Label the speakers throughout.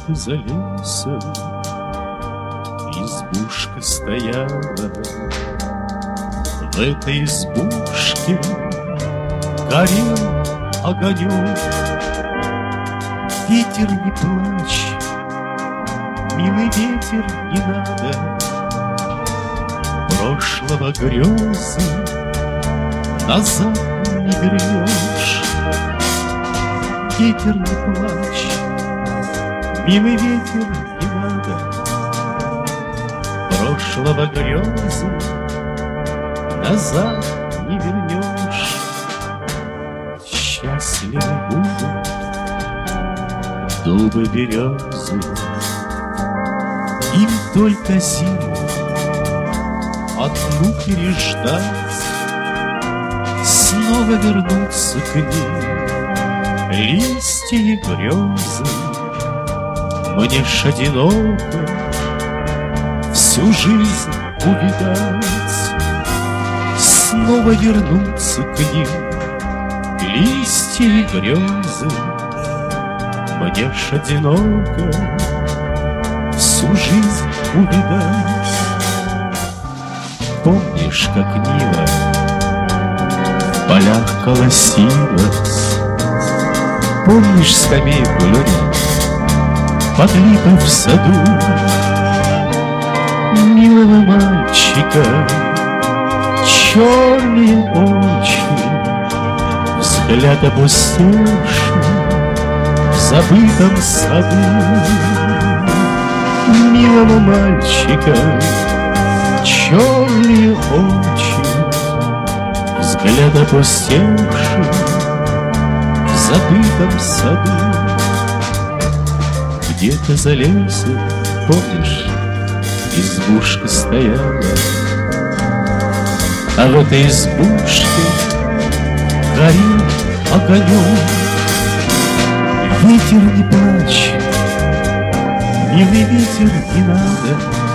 Speaker 1: Где-то за лесом избушка стояла. В этой избушке горел огонек. Ветер, не плачь, милый ветер, не надо. Прошлого грезы назад не вернешь. Ветер, не плачь, милый ветер, не надо. Прошлого грезы назад не вернешь. Счастливы будут дубы, березы, им только зиму одну переждать, снова вернуться к ним листья и грезы. Мне ж одиноко всю жизнь увидать, снова вернуться к ним листья и грезы. Мне ж одиноко всю жизнь увидать. Помнишь, как Нива в полях колосилась? Помнишь скамейку, Леня, под липой в саду? Милого мальчика черные очи, взгляд опустевший в забытом саду. Милого мальчика черные очи, взгляд опустевший в забытом саду. Где-то за лесом, помнишь, избушка стояла, а в этой избушке горел огонек. Ветер, не плачь, милый ветер, не надо.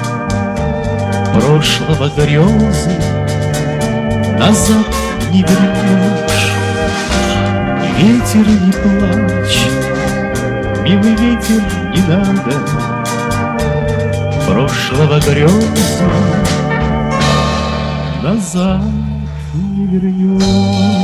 Speaker 1: Прошлого грезы назад не вернешь. Ветер, не плачь, милый ветер, не надо. Прошлого грезы назад не вернешь.